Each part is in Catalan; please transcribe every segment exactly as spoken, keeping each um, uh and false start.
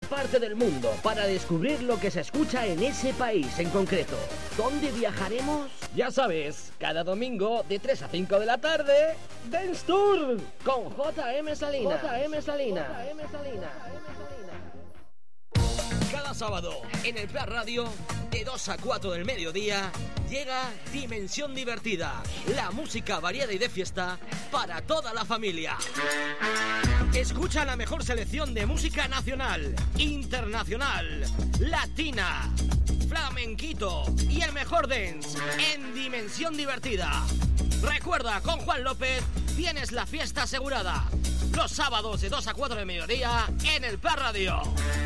parte del mundo para descubrir lo que se escucha en ese país en concreto. ¿Dónde viajaremos? Ya sabes, cada domingo de tres a cinco de la tarde, Dance Tour con J M Salinas. J M Salinas. J M Salinas. Cada sábado en el Plus Radio, de dos a cuatro del mediodía, llega Dimensión Divertida, la música variada y de fiesta para toda la familia. Escucha la mejor selección de música nacional, internacional, latina, flamenquito y el mejor dance en Dimensión Divertida. Recuerda, con Juan López tienes la fiesta asegurada. Los sábados de dos a cuatro del mediodía en el Plus Radio.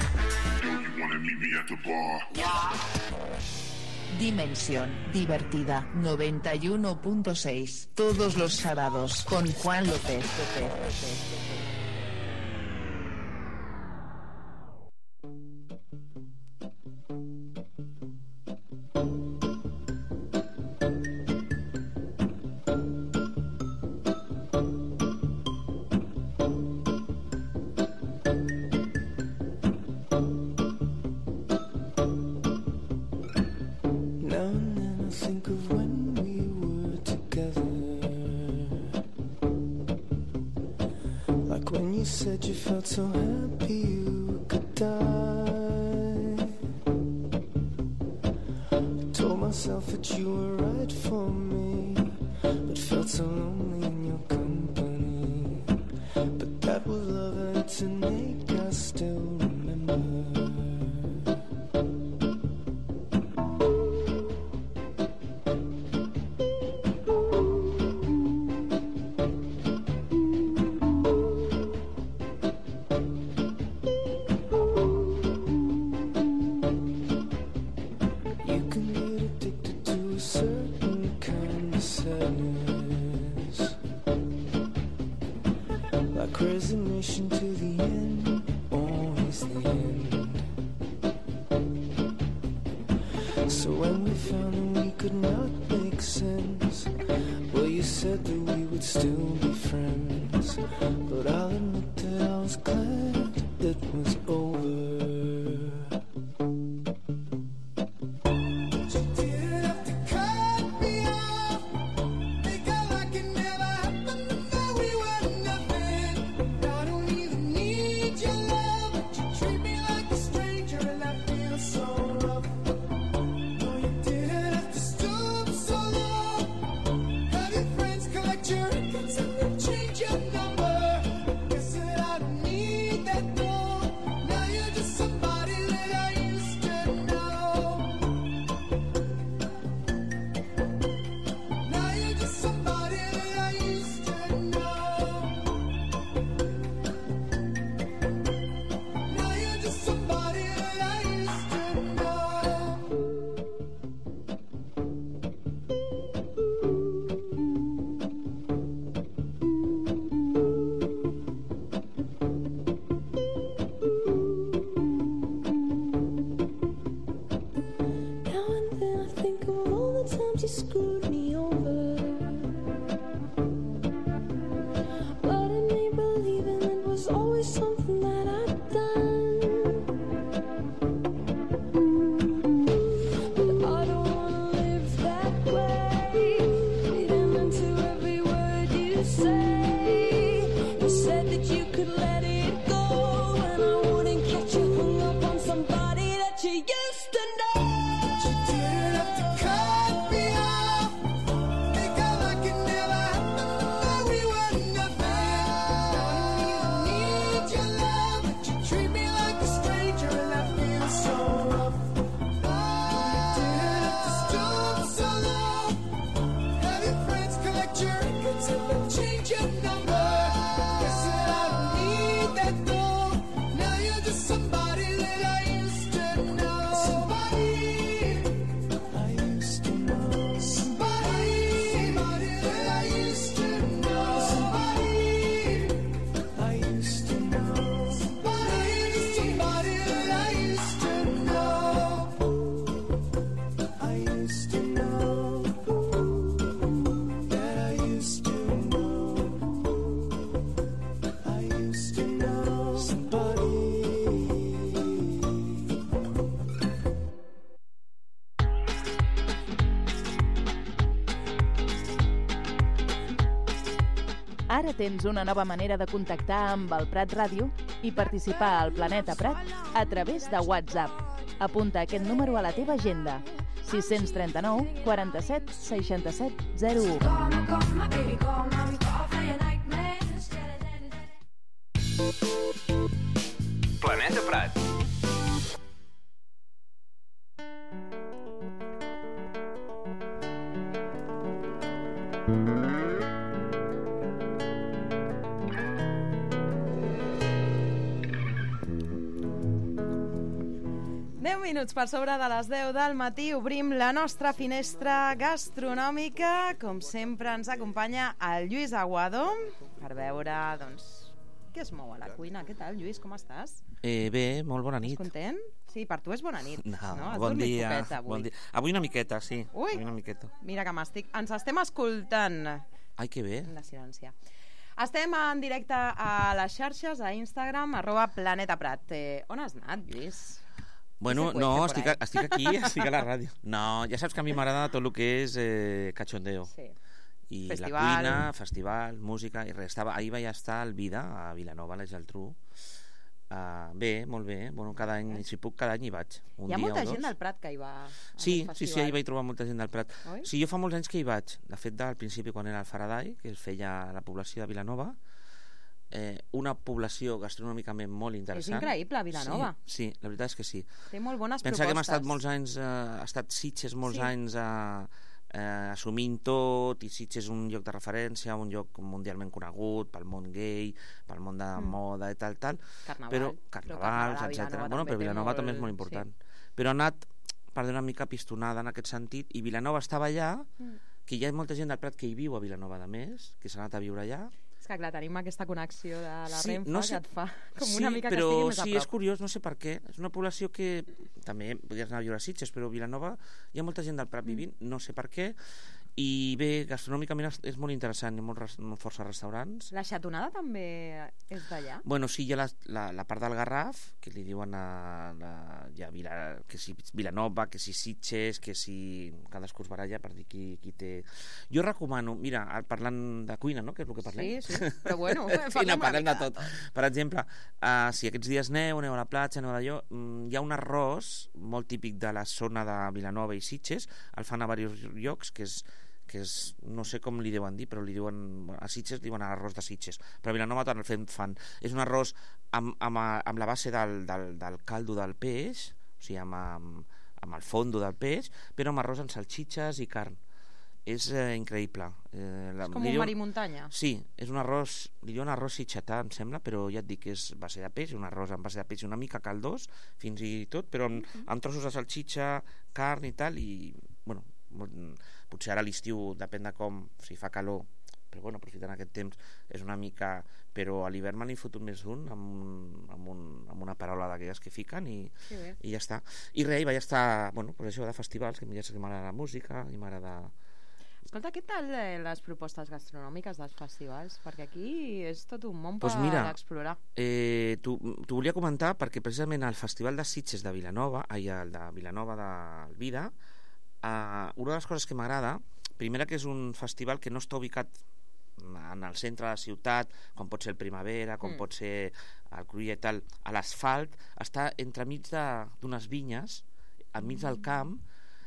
Dimensión Divertida noventa y uno punto seis, todos los sábados con Juan López. So happy you could die. I told myself that you were right for me, but felt so lonely in your company. But that was love and it's innate, I still remember. Resignation to the end, always the end. So when we found that we could not make sense, well, you said that we would still be friends. But I'll admit that I was glad it was over. Know. Ara tens una nova manera de contactar amb el Prat Ràdio i participar al Planeta Prat a través de WhatsApp. Apunta aquest número a la teva agenda. sis tres nou, quaranta-set, seixanta-set, zero u. Planeta Prat. deu minuts per sobre de les deu del matí obrim la nostra finestra gastronòmica. Com sempre ens acompanya el Lluís Aguado per veure, doncs, què es mou a la cuina. Què tal, Lluís? Com estàs? Eh, bé, molt bona nit. Estàs content? Sí, per tu és bona nit. No, no? Has bon dormit dia, poquet avui. bon dia. Avui una miqueta, sí. Ui, avui una miqueta. Mira que m'estic... Ens estem escoltant. Ai, que bé. De silenciar. Estem en directe a les xarxes, a Instagram, arroba Planeta Prat. Eh, on has anat, Lluís? Bueno, no, estic, a, estic aquí, estic a la ràdio. No, ja saps que a mi m'agrada tot el que és eh, cachondeo. Sí. I festival. La cuina, festival, música, i res. Estava, ahir vaig estar al Vida, a Vilanova, a la Geltrú. Uh, bé, molt bé. Bueno, cada any, si puc, cada any hi vaig. Un hi ha dia molta o gent dos. del Prat que hi va a Sí, aquest sí, sí, ahir vaig trobar molta gent del Prat. Oi? Sí, jo fa molts anys que hi vaig. De fet, al principi, quan era el Faraday, que es feia a la població de Vilanova, eh, una població gastronòmicament molt interessant. És increïble, Vilanova. Sí, sí, la veritat és que sí. Té molt bones Pensa propostes. que hem estat molts anys, eh, ha estat Sitges molts Sí. anys eh, eh, assumint tot, i Sitges és un lloc de referència, un lloc mundialment conegut pel món gay, pel món de Mm. moda i tal, tal. Carnaval. Però Però carnavals, Carnaval a etcètera. Vilanova Bueno, també però té Vilanova molt- també és molt important. sí. Però ha anat perdent una mica pistonada en aquest sentit, i Vilanova estava allà, Mm. que hi ha molta gent del Prat que hi viu a Vilanova, de més, que s'ha anat a viure allà. És que clar, tenim aquesta connexió de la Sí, Renfe no sé- que et fa com Sí, una mica que però estigui més a sí, prop. és curiós, no sé per què. És una població que també podries anar a viure a Sitges, però a Vilanova hi ha molta gent del Prat vivint, no sé per què. I bé, gastronòmicament és- és molt interessant, hi ha molts, res- molt força restaurants. La xatonada també és d'allà? Bueno, sí, hi ha la, la, la part del Garraf, que li diuen a, la, ja Vila, que si Vilanova, que si Sitges, que si cadascú es baralla per dir qui, qui té... Jo recomano, mira, parlant de cuina, no?, que és el que parlem. Sí, sí, però bueno, sí, parlem no, una parlem de mica de tot. Per exemple, uh, si aquests dies neu, aneu a la platja, aneu d'allò, mm, hi ha un arròs molt típic de la zona de Vilanova i Sitges, el fan a diversos llocs, que és que és, no sé com li deuen dir, però li diuen, a Sitges li diuen arròs de Sitges, però a Vilanova tant el fem fan. És un arròs amb, amb, amb la base del, del, del caldo del peix, o sigui, amb, amb, amb el fondo del peix, però amb arròs amb salxitxes i carn. És eh, increïble. Eh, la, És com li un diuen- mar i muntanya. Sí, és un arròs, li diuen arròs sitxetà, em sembla, però ja et dic que és base de peix, un arròs amb base de peix una mica caldós, fins i tot, però amb, amb trossos de salxitxa, carn i tal, i, bueno, potser ara a l'estiu, depèn de com, si fa calor, però bueno, aprofitant aquest temps, és una mica... Però a l'hivern me n'he fotut més d'un, amb, amb, un, amb una paraula d'aquelles que fiquen, i, Sí, bé. i ja està. I res, i vaig estar, bueno, per això, de festivals, que ja sé que m'agrada la música, i m'agrada... Escolta, què tal eh, les propostes gastronòmiques dels festivals? Perquè aquí és tot un món Pues per mira, explorar. Eh, T'ho volia comentar perquè precisament al Festival de Sitges de Vilanova, ai, el de Vilanova del Vida, eh, una de les coses que m'agrada, primera, que és un festival que no està ubicat en el centre de la ciutat, com pot ser el Primavera, com Mm. mm. pot ser el Cruïlla i tal, a l'asfalt, està entremig de- d'unes vinyes, enmig del camp,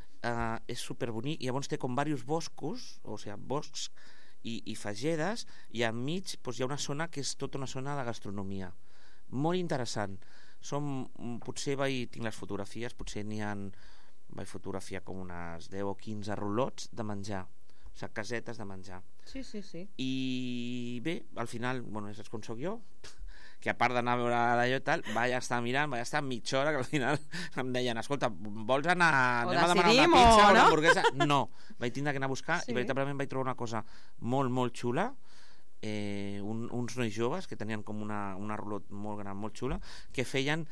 eh, és superbonic, i llavors té com diversos boscos, o sigui, boscs i, i fagedes, i enmig doncs, hi ha una zona que és tota una zona de gastronomia. Molt interessant. Som, potser vaig, tinc les fotografies, potser n'hi ha, vaig fotografiar com unes deu o quinze rulots de menjar, o sigui, casetes de menjar. Sí, sí, sí. I bé, al final, bueno, saps com soc jo? Que a part d'anar a veure d'allò i tal, vaig estar mirant, vaig estar mitja hora, que al final em deien, escolta, vols anar, O anem a demanar decidim, una pizza o o una no? hamburguesa? No, vaig tindre que anar a buscar, Sí. i veritablement vaig trobar una cosa molt, molt xula, eh, un, uns nois joves que tenien com una, una rulot molt gran, molt xula, que feien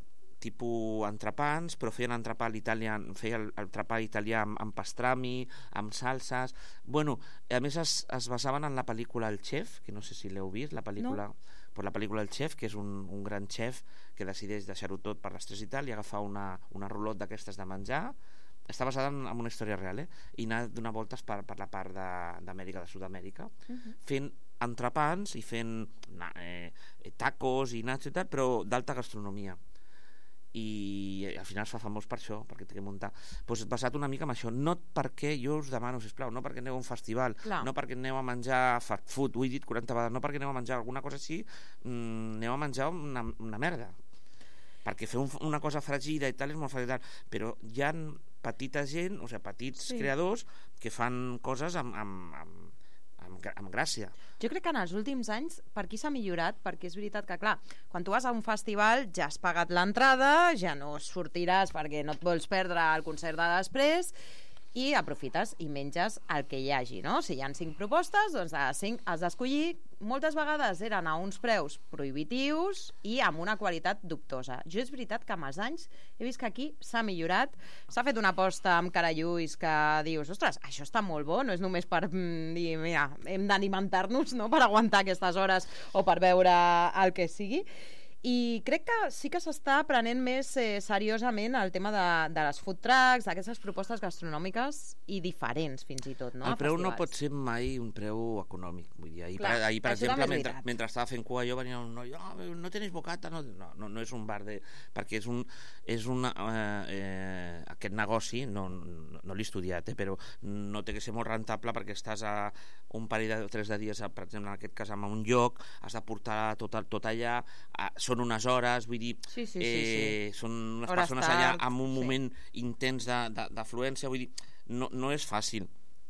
tipus entrepans, però feien entrepà a l'italià, feia el, el entrepà italià amb, amb pastrami, amb salses. Bueno, a més es, es basaven en la pel·lícula El Chef, que no sé si l'heu vist, la pel·lícula, No. per la pel·lícula El Chef, que és un, un gran chef que decideix deixar-ho tot per l'estrès i tal, i agafar una, una rulot d'aquestes de menjar. Està basada en, en una història real, eh? I anar donant voltes per, per la part de- d'Amèrica, de, de Sud-amèrica, Uh -huh. fent entrepans i fent eh, tacos i nachos i tal, però d'alta gastronomia. I al final es fa famós per això, perquè té que muntar. Pues basat una mica en això, no perquè jo us demano, sisplau, no perquè aneu a un festival, Clar. no perquè aneu a menjar fast food, ho he dit quaranta vegades, no perquè aneu a menjar alguna cosa així, mmm, aneu a menjar una, una merda. Perquè fer un, una cosa fregida i tal és molt fàcil, però hi ha petita gent, o sigui, petits Sí. creadors que fan coses amb, amb, amb, amb, amb gràcia. Jo crec que en els últims anys per aquí s'ha millorat, perquè és veritat que, clar, quan tu vas a un festival ja has pagat l'entrada, ja no sortiràs perquè no et vols perdre el concert de després, i aprofites i menges el que hi hagi, no? Si hi ha cinc propostes, doncs de les cinc has d'escollir. Moltes vegades eren a uns preus prohibitius i amb una qualitat dubtosa. Jo és veritat que amb els anys he vist que aquí s'ha millorat, s'ha fet una aposta amb carallulls que dius, ostres, això està molt bo, no és només per mm, dir, mira, hem d'alimentar-nos, no?, per aguantar aquestes hores o per veure el que sigui. I crec que sí que s'està prenent més eh, seriosament el tema de, de les food trucks, d'aquestes propostes gastronòmiques i diferents, fins i tot, no? El a preu no festivals. pot ser mai un preu econòmic. Vull dir, ahir, Clar, per, ahir per això exemple, també és mentre, veritat. mentre estava fent cua jo venia un noi, oh, no tenéis bocata? No, no, no, no és un bar de... Perquè és un... És una, eh, eh, aquest negoci, no, no, no l'he estudiat, eh, però no té que ser molt rentable perquè estàs a un parell de tres de dies, per exemple, en aquest cas, en un lloc, has de portar tot, tot allà, a, són unes hores, vull dir, Sí, sí, sí, eh, sí. són unes Hores persones tard, allà amb un sí. moment intens d'afluència, vull dir, no, no és fàcil.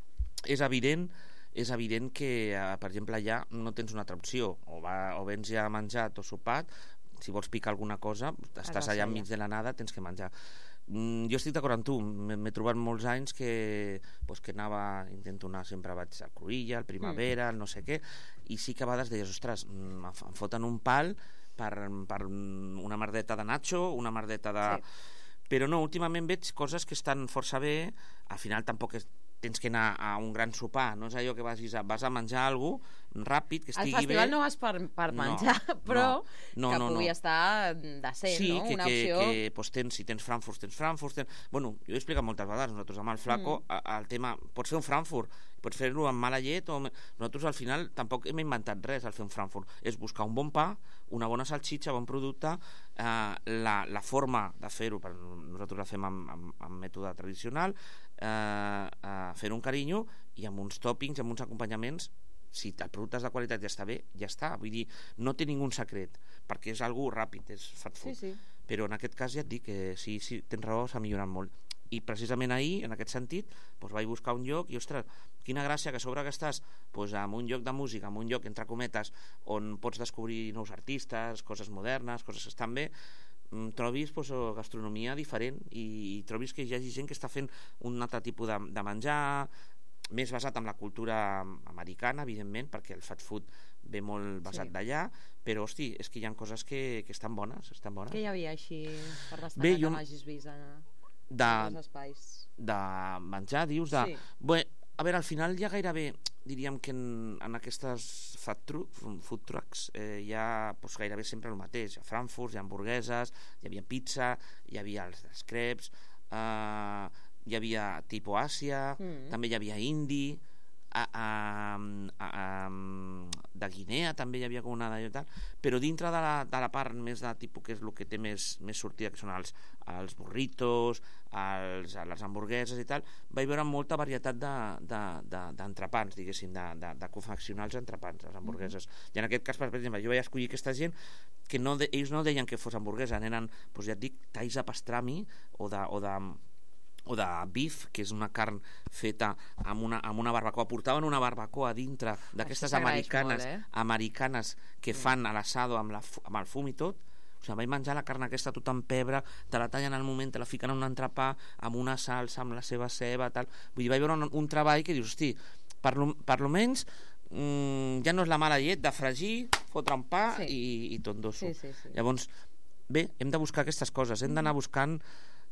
És evident és evident que, eh, per exemple, allà no tens una altra opció, o, va, o vens ja menjat o sopat, si vols picar alguna cosa, estàs allà enmig de la nada, tens que menjar. Mm, jo estic d'acord amb tu, m'he trobat molts anys que, pues, que anava, intento anar, sempre vaig a Cruïlla, al Primavera, al no sé què, i sí que a vegades deies, ostres, em foten un pal per, per una merdeta de nacho, una merdeta de... Sí. Però no, últimament veig coses que estan força bé, al final tampoc és, tens que anar a un gran sopar, no és allò que vas a, vas a menjar alguna cosa ràpid, que estigui bé. Al festival no vas per, per menjar, no, però no, no, que no, pugui no. estar decent, sí, no? Que, Una que, opció... que pues, tens, si tens Frankfurt, tens Frankfurt, tens... Bueno, jo he explicat moltes vegades, nosaltres amb el Flaco, mm. el tema, pots fer un Frankfurt, pots fer-lo amb mala llet, o... nosaltres al final tampoc hem inventat res al fer un Frankfurt, és buscar un bon pa, una bona salxitxa, bon producte, eh, la, la forma de fer-ho, nosaltres la fem amb, amb, amb mètode tradicional, eh, eh, fer un carinyo i amb uns toppings, amb uns acompanyaments. Si el producte és de qualitat ja està bé, ja està, vull dir, no té ningú secret, perquè és algo ràpid, és fast food. Sí, sí. Però en aquest cas ja et dic que sí, sí, tens raó, s'ha millorat molt. I precisament ahir, en aquest sentit, doncs vaig buscar un lloc i, ostres, quina gràcia que a sobre que estàs doncs, en un lloc de música, en un lloc, entre cometes, on pots descobrir nous artistes, coses modernes, coses que estan bé, trobis doncs, gastronomia diferent i, i trobis que hi hagi gent que està fent un altre tipus de, de menjar, més basat en la cultura americana, evidentment, perquè el fast food ve molt basat sí. d'allà, però, hosti, és que hi ha coses que, que estan bones, estan bones. Què hi havia així per destacar Bé, que jo... m'hagis vist en, de... en els espais? De menjar, dius? De... Sí. Bé, a veure, al final ja gairebé, diríem que en, en aquestes food, truck, food trucks eh, hi ha doncs, gairebé sempre el mateix. Hi ha Frankfurt, hi ha hamburgueses, hi havia pizza, hi havia els, els crepes, eh, hi havia tipus Àsia, mm. també hi havia indi, a, a, a, a, de Guinea també hi havia com una d'allò tal, però dintre de la, de la part més de tipus que és el que té més, més sortida, que són els, els burritos, els, les hamburgueses i tal, vaig veure molta varietat d'entrepans, de, de, diguéssim, de, de, de confeccionar els entrepans, les hamburgueses. Mm. I en aquest cas, per exemple, jo vaig escollir aquesta gent que no de, ells no deien que fos hamburguesa, eren, doncs ja et dic, talls de pastrami o de, o de o de beef, que és una carn feta amb una, amb una barbacoa. Portaven una barbacoa dintre d'aquestes americanes, molt, eh? americanes que fan a l'assado amb, la, amb el fum i tot. O sigui, vaig menjar la carn aquesta tota en pebre, te la tallen al moment, te la fiquen en un entrepà amb una salsa, amb la seva ceba, tal. Vull dir, vaig veure un, un treball que dius, hosti, per lo, per lo menys mmm, ja no és la mala llet de fregir, fotre un pa sí. i, i tondoso. Sí, sí, sí. Llavors, bé, hem de buscar aquestes coses, hem d'anar buscant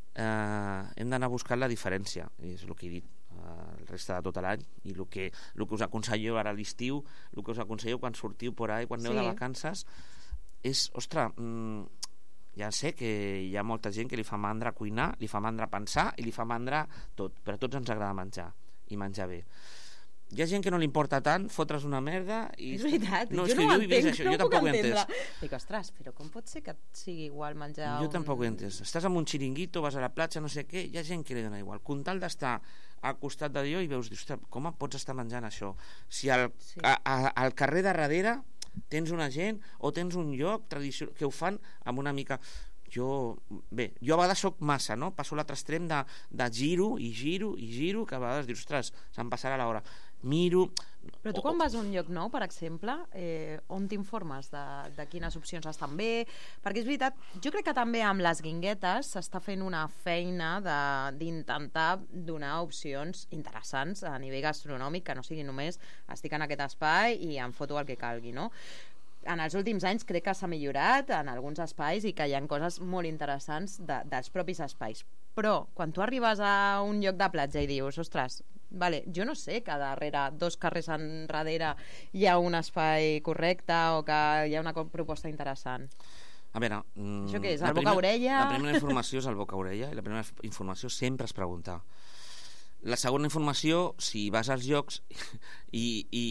eh, hem d'anar buscant la diferència, i és el que he dit eh, el reste de tot l'any, i el que, el que us aconsello ara a l'estiu, el que us aconsello quan sortiu por ahí, quan aneu sí. de vacances, és, ostres, mmm, ja sé que hi ha molta gent que li fa mandra cuinar, li fa mandra pensar i li fa mandra tot, però a tots ens agrada menjar i menjar bé. hi ha gent que no li importa tant fotre's una merda i... És veritat, no, jo és que no ho he vist entenc, això, no jo ho puc tampoc ho he entendre. entès. Dic, ostres, però com pot ser que et sigui igual menjar Jo un... tampoc ho he entès. Estàs en un xiringuito, vas a la platja, no sé què, hi ha gent que li dona igual. Com tal d'estar al costat d'allò i veus, ostres, com pots estar menjant això? Si al, Sí. a, a, al carrer de darrere tens una gent o tens un lloc tradicional que ho fan amb una mica... Jo, bé, jo a vegades soc massa, no? Passo l'altre extrem de, de giro i giro i giro, que a vegades dius, ostres, se'm passarà l'hora. Miro... Però tu quan vas a un lloc nou, per exemple, eh, on t'informes de, de quines opcions estan bé? Perquè és veritat, jo crec que també amb les guinguetes s'està fent una feina de- d'intentar donar opcions interessants a nivell gastronòmic, que no sigui només estic en aquest espai i em foto el que calgui, no? En els últims anys crec que s'ha millorat en alguns espais i que hi ha coses molt interessants de, dels propis espais. Però quan tu arribes a un lloc de platja i dius, ostres, vale, jo no sé que darrere, dos carrers enrere, hi ha un espai correcte o que hi ha una co- proposta interessant. A veure... Mm, Això què és, la el boca-orella? La primera informació és el boca-orella i la primera informació sempre és preguntar. La segona informació, si vas als llocs i... i...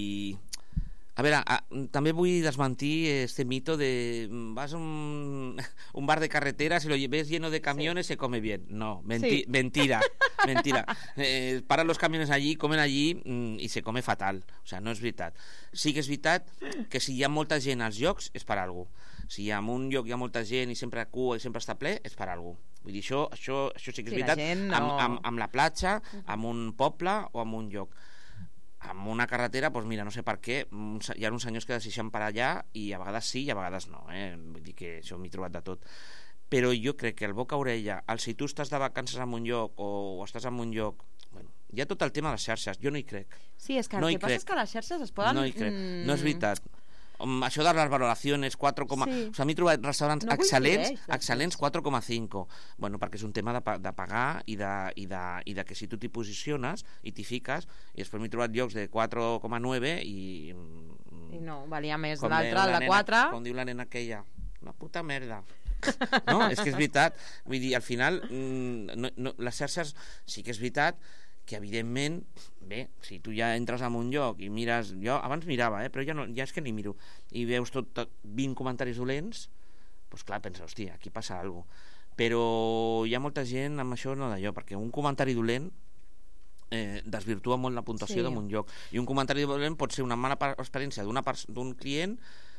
A veure, a, també vull desmentir este mito de vas a un, un bar de carretera, si lo ves lleno de camiones sí. se come bien. No, menti, Sí. mentira, mentira. Eh, paran los camiones allí, comen allí mm, i se come fatal. O sea, no és veritat. Sí que és veritat que si hi ha molta gent als llocs és per alguna cosa. Si en un lloc hi ha molta gent i sempre cua i sempre està ple, és per alguna cosa. Vull dir, això, això, això sí que és Sí, la veritat. gent no- Amb, amb, amb la platja, amb un poble o amb un lloc. Amb una carretera, doncs mira, no sé per què, un se- hi ha uns senyors que decideixen per allà i a vegades sí i a vegades no, eh? Vull dir que això m'hi he trobat de tot. Però jo crec que el boca-orella, el si tu estàs de vacances en un lloc o, o estàs en un lloc... Bueno, hi ha tot el tema de les xarxes, jo no hi crec. Sí, és que el No hi que passa crec. és que les xarxes es poden... No hi crec, mm, no és veritat. Um, això de les valoracions quatre, Sí. o sigui, m'he trobat restaurants No excel·lents, coincideix, de excel·lents quatre coma cinc. Bueno, perquè és un tema de, pa- de pagar i de, i, de, i de que si tu t'hi posiciones i t'hi fiques, i després m'he trobat llocs de quatre coma nou i... I no, valia més com l'altre, diu el la de nena- quatre. Com diu la nena aquella, una puta merda. No, és que és veritat. Vull dir, al final, mm, no, no, les xarxes sí que és veritat que evidentment, bé, si tu ja entres en un lloc i mires, jo abans mirava, eh, però ja, no, ja és que ni miro, i veus tot, tot vint comentaris dolents, doncs clar, pensa, hòstia, aquí passa alguna cosa. Però hi ha molta gent amb això no d'allò, perquè un comentari dolent eh, desvirtua molt la puntuació Sí. d'un lloc, i un comentari dolent pot ser una mala pa- experiència d'una pers- d'un client,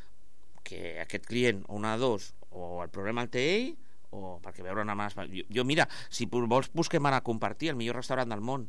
que aquest client, o una de dos, o el problema el té ell, o perquè veure una mala... Jo, jo mira, si vols busquem ara compartir el millor restaurant del món,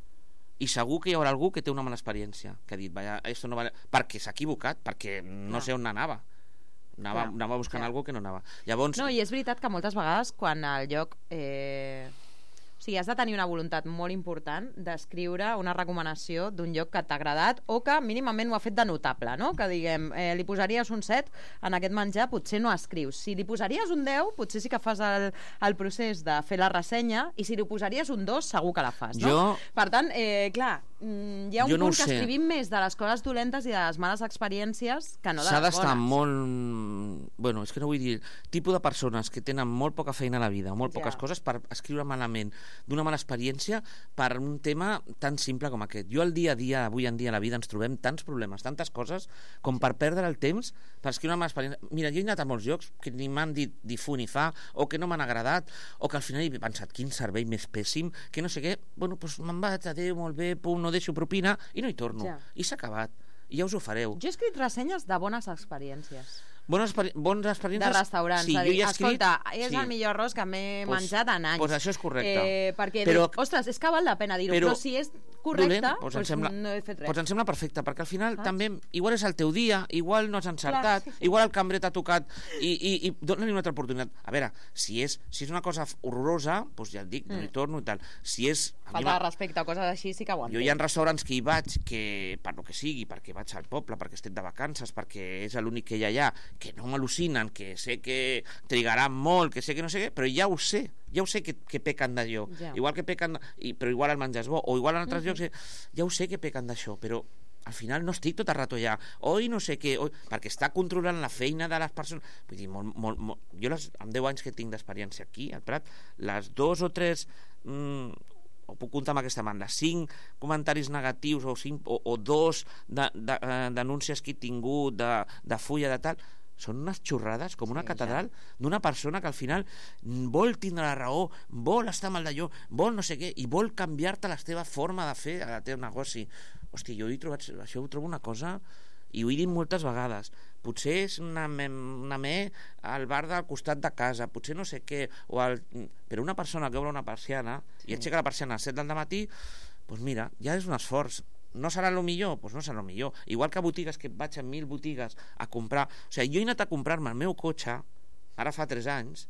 i segur que hi haurà algú que té una mala experiència, que ha dit, vaya, esto no vale... perquè s'ha equivocat, perquè no Clar. sé on anava. Anava, Clar, anava buscant clar. algú que no anava. Llavors, No, i és veritat que moltes vegades quan el lloc... Eh... O sigui, has de tenir una voluntat molt important d'escriure una recomanació d'un lloc que t'ha agradat o que mínimament ho ha fet de notable, no? Que diguem, eh, li posaries un set en aquest menjar, potser no escrius. Si li posaries un deu, potser sí que fas el, el procés de fer la ressenya, i si li posaries un dos, segur que la fas, no? Jo- Per tant, eh, clar, mm, hi ha un Jo no punt ho que sé. escrivim més de les coses dolentes i de les males experiències que no de s'ha les d'estar bones. molt... Bueno, és que no vull dir... Tipus de persones que tenen molt poca feina a la vida, o molt Ja. poques coses, per escriure malament d'una mala experiència per un tema tan simple com aquest. Jo al dia a dia, avui en dia a la vida, ens trobem tants problemes, tantes coses, com per perdre el temps per escriure una mala experiència. Mira, jo he anat a molts llocs que ni m'han dit ni fu ni fa, o que no m'han agradat, o que al final he pensat, quin servei més pèssim, que no sé què, bueno, doncs me'n vaig, adéu, molt bé, pum, no deixo propina, i no hi torno. Ja. I s'ha acabat. I ja us ho fareu. Jo he escrit ressenyes de bones experiències. Bones, experi bones De experiències... restaurants, sí, a jo dir, hi he escrit... escolta, és sí. el millor arròs que m'he Pues- menjat en anys. pues això és correcte. Eh, perquè Però- dic, ostres, és que val la pena dir-ho, però, però si és correcte, dolent, pues, doncs em sembla, no he fet res. doncs em sembla perfecte, perquè al final Saps? també, igual és el teu dia, igual no has encertat, Clar, sí, sí. igual el cambrer t'ha tocat, i, i, i dona-li una altra oportunitat. A veure, si és, si és una cosa horrorosa, doncs ja et dic, no hi torno i tal. Si és... a mi Falta de m'ha- respecte o coses així sí que ho entenc. Jo hi ha restaurants que hi vaig, que per lo que sigui, perquè vaig al poble, perquè estic de vacances, perquè és l'únic que hi ha allà, que no m'al·lucinen, que sé que trigaran molt, que sé que no sé què, però ja ho sé, ja ho sé que, que pequen d'allò. Ja. Igual que pequen, i, però igual el menjar és bo, o igual en altres llocs, eh, ja ho sé que pequen d'això, però al final no estic tot el rato allà, oi no sé què, oi, perquè està controlant la feina de les persones. Vull dir, molt, molt, molt, jo les, amb deu anys que tinc d'experiència aquí, al Prat, les dos o tres mm, ho puc comptar amb aquesta banda, cinc comentaris negatius o, cinc, o, o dos de, de, de, denúncies que he tingut de, de fulla de tal, són unes xorrades com una sí, catedral ja. D'una persona que al final vol tindre la raó, vol estar amb el d'allò, vol no sé què, i vol canviar-te la teva forma de fer el teu negoci. Hòstia, jo he trobat, això ho trobo una cosa, i ho he dit moltes vegades, potser és una me, una me al bar del costat de casa, potser no sé què, o el, però una persona que obre una persiana sí. I aixeca la persiana a les set del matí, doncs mira, ja és un esforç. No serà el millor? Doncs no serà el millor. Igual que a botigues, que vaig a mil botigues a comprar. O sigui, jo he anat a comprar-me el meu cotxe, ara fa tres anys,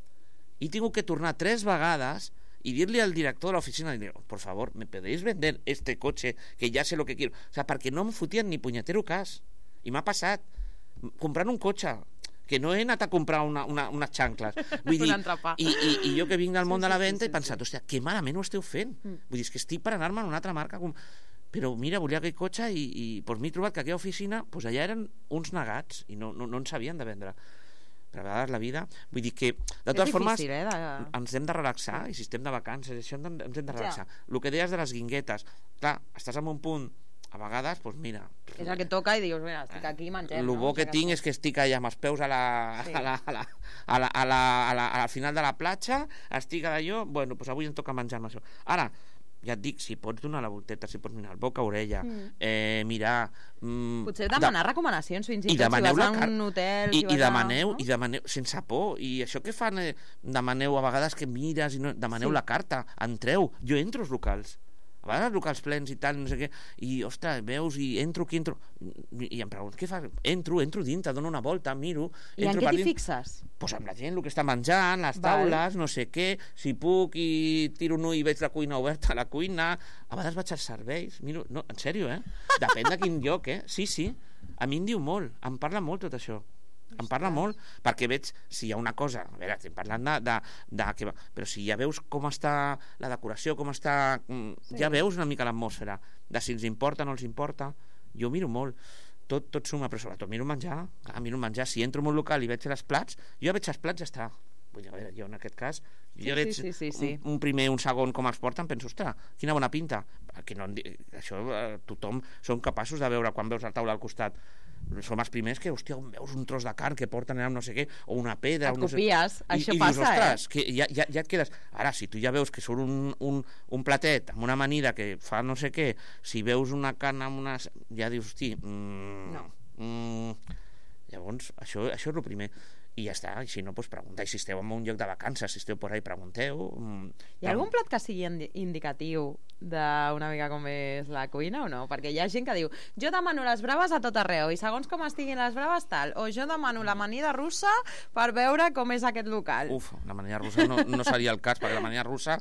i he tingut que tornar tres vegades y dirle al director de la oficina, por favor, ¿me podéis vender este coche que ya sé lo que quiero? O sea, perquè no em fotien ni punyetero cas. I m'ha passat comprant un cotxe que no he anat a comprar una, una, unes xancles. Vull dir, i, i, i jo que vinc del món sí, de la venda sí, sí, he pensat, hòstia, que malament ho esteu fent. Mm. Vull dir, és que estic per anar-me a una altra marca. Com... Però mira, volia aquell cotxe i, i doncs m'he trobat que aquella oficina doncs allà eren uns negats i no, no, no en sabien de vendre. Però a vegades la vida... Vull dir que, de totes formes, eh, de... ens hem de relaxar, i si estem de vacances, això ens hem de relaxar. Ja. El que deies de les guinguetes, clar, estàs en un punt, a vegades, doncs mira... És el que toca i dius, mira, estic aquí i mengem. El no? bo que o sigui, tinc que... és que estic allà amb els peus a la, sí. a la, a la, a la, a la, a la, al final de la platja, estic d'allò, bueno, doncs avui em toca menjar-me això. Ara, ja et dic, si pots donar la volteta, si pots mirar el boca a orella, mm. eh, mirar... Mm, potser demanar de... recomanacions fins i tot, si vas a un hotel... I, si i demaneu, a... no? i demaneu, sense por, i això que fan, eh, demaneu a vegades que mires i no, demaneu sí. la carta, entreu, jo entro als locals, a vegades locals plens i tal, no sé què, i ostres, veus, i entro aquí, entro, i em pregunto, què fas? Entro, entro dintre, dono una volta, miro... I en què t'hi fixes? Pues amb la gent, el que està menjant, les taules, Val. no sé què, si puc i tiro un ull i veig la cuina oberta, la cuina, a vegades vaig als serveis, miro, no, en sèrio, eh? Depèn de quin lloc, eh? Sí, sí, a mi em diu molt, em parla molt tot això. Em parla molt, perquè veig si hi ha una cosa, a veure, estem parlant de, de, de que, però si ja veus com està la decoració, com està, sí. ja veus una mica l'atmosfera, de si ens importa o no els importa, jo miro molt, tot, tot suma, però sobretot miro menjar, ah, miro menjar, si entro en un local i veig els plats, jo ja veig els plats, ja està. Vull dir, a veure, jo en aquest cas, jo sí, veig sí, sí, sí. Un, un primer, un segon com els porten, penso, ostres, quina bona pinta, que no, això eh, tothom som capaços de veure quan veus la taula al costat. Som els primers que, hòstia, veus un tros de carn que porten allà no sé què, o una pedra... Et no copies, sé... això I, i passa, dius, ostres, eh? Que ja, ja, ja et quedes... Ara, si tu ja veus que surt un, un, un platet amb una amanida que fa no sé què, si veus una carn amb una... Ja dius, hosti... Mm, no. Mm, llavors, això, això és el primer. I ja està, i si no, doncs pregunta. I si esteu en un lloc de vacances, si esteu por ahí, pregunteu. Hi ha algun plat que sigui indicatiu d'una mica com és la cuina o no? Perquè hi ha gent que diu, jo demano les braves a tot arreu, i segons com estiguin les braves tal, o jo demano l'amanida russa per veure com és aquest local. Uf, l'amanida russa no, no seria el cas, perquè l'amanida russa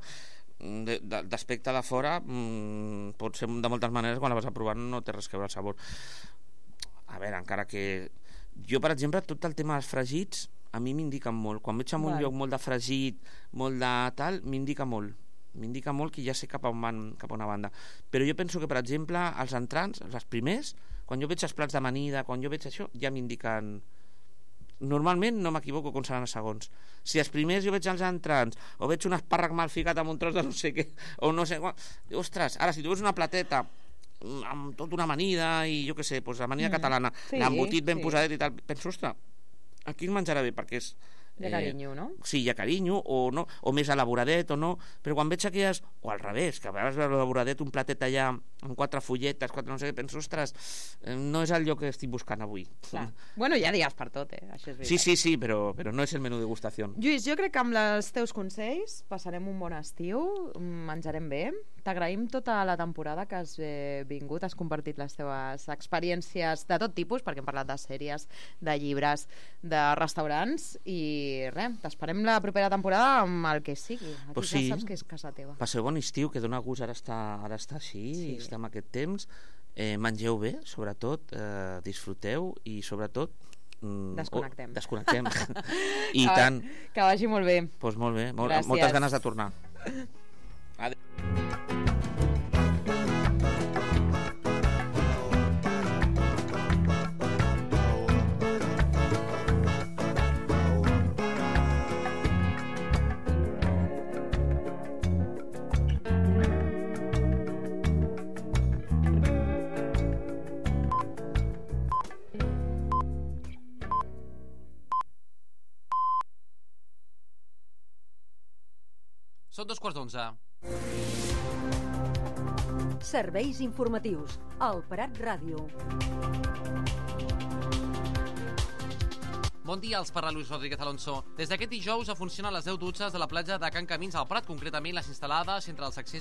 d'aspecte de fora mmm, pot ser de moltes maneres, quan la vas a provar no té res que veure el sabor. A veure, encara que jo, per exemple, tot el tema dels fregits a mi m'indiquen molt. Quan veig en un Val. lloc molt de fregit, molt de tal, m'indica molt. M'indica molt que ja sé cap a on van, cap a una banda. Però jo penso que, per exemple, els entrants, els primers, quan jo veig els plats d'amanida, quan jo veig això, ja m'indiquen... Normalment no m'equivoco com seran els segons. Si els primers jo veig els entrants, o veig un espàrrec mal ficat amb un tros de no sé què, o no sé... Ostres, ara, si tu veus una plateta amb tota una amanida i jo què sé, doncs amanida mm. catalana, sí, l'embotit ben sí. posadet i tal, penso, ostres, aquí es menjarà bé perquè és de carinyo, no? Sí, hi ha carinyo, o, no, o més elaboradet o no, però quan veig aquelles, o al revés, que a vegades veus elaboradet, un platet allà amb quatre fulletes, quatre no sé què, penso, ostres, no és el lloc que estic buscant avui. Clar. Bueno, hi ha dies per tot, eh? Això és sí, sí, sí, però, però no és el menú de degustació. Lluís, jo crec que amb els teus consells passarem un bon estiu, menjarem bé. T'agraïm tota la temporada que has eh, vingut, has compartit les teves experiències de tot tipus, perquè hem parlat de sèries, de llibres, de restaurants, i res, t'esperem la propera temporada amb el que sigui. Aquí pues ja sí. saps que és casa teva. Passeu bon estiu, que dona gust ara està, ara està així, sí. estem en aquest temps. Eh, mengeu bé, sobretot, eh, disfruteu i sobretot mm, desconnectem. Oh, desconnectem. I que, tant. Que vagi molt bé. Pues molt bé, molt, moltes ganes de tornar. Adéu. Thank you. Són dos quarts d'onze. Serveis informatius. El Prat Ràdio. Bon dia, els parla Luis Rodríguez Alonso. Des d'aquest dijous funcionen les deu dutxes de la platja de Can Camins al Prat, concretament les instal·lades entre els accessos